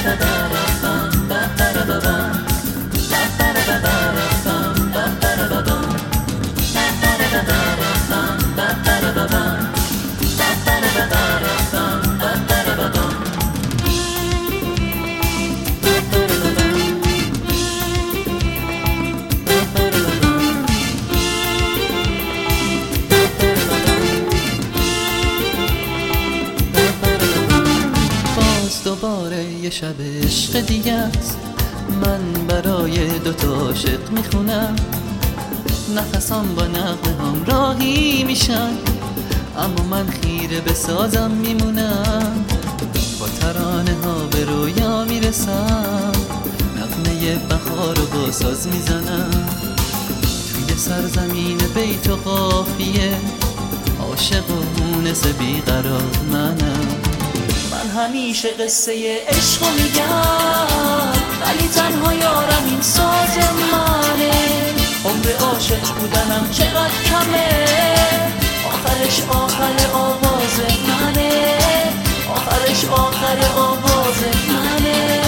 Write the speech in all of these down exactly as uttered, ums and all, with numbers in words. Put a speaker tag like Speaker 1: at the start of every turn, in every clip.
Speaker 1: دوباره یه شب عشق دیگه است، من برای دوتا عاشق میخونم، نفسام با نغمه هم راهی میشن، اما من خیره به سازم میمونم، با ترانه ها به رویا میرسم، نغمه بهار رو با ساز میزنم، توی سرزمین بیت و قافیه عاشق و مونس بیقرار منم.
Speaker 2: من همیشه قصه عشق رو میگم، ولی تنها یارم این ساز منه، عمر عاشق بودنم چقدر کمه، آخرش آخر آواز منه، آخرش آخر آواز منه.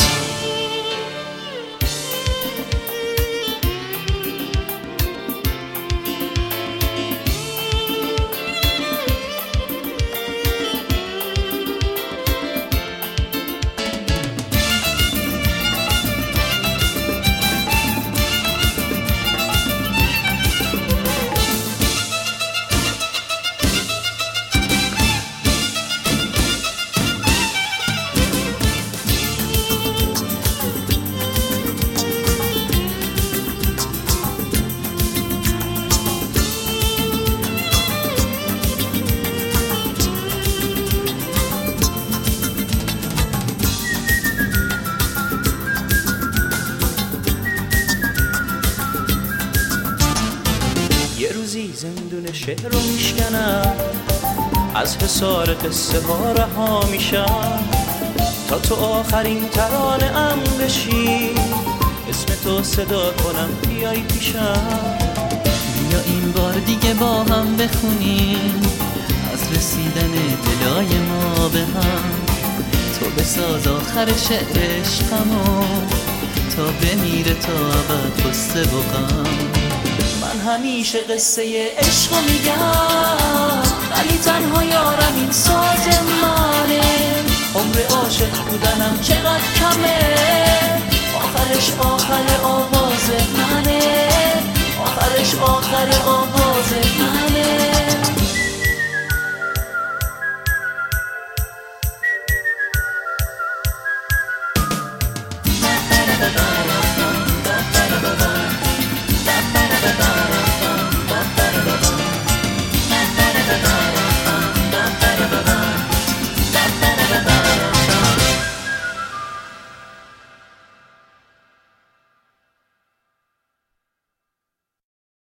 Speaker 3: یه روزی زندون شعر رو میشکنم، از حصار قصه ها رها میشم، تا تو آخرین ترانه ام بشی، اسم تو صدا کنم بیای پیشم.
Speaker 1: بیا این بار دیگه با هم بخونیم از رسیدن دلای ما به هم، تو بساز آخر شعر عشقمو، تا بمیره تا ابد غصه و غم.
Speaker 2: من همیشه قصه عشق رو میگم، ولی تنها یارم این ساز منه، عمر عاشق بودنم چقدر کمه، آخرش آخر آواز منه، آخرش آخر آواز منه.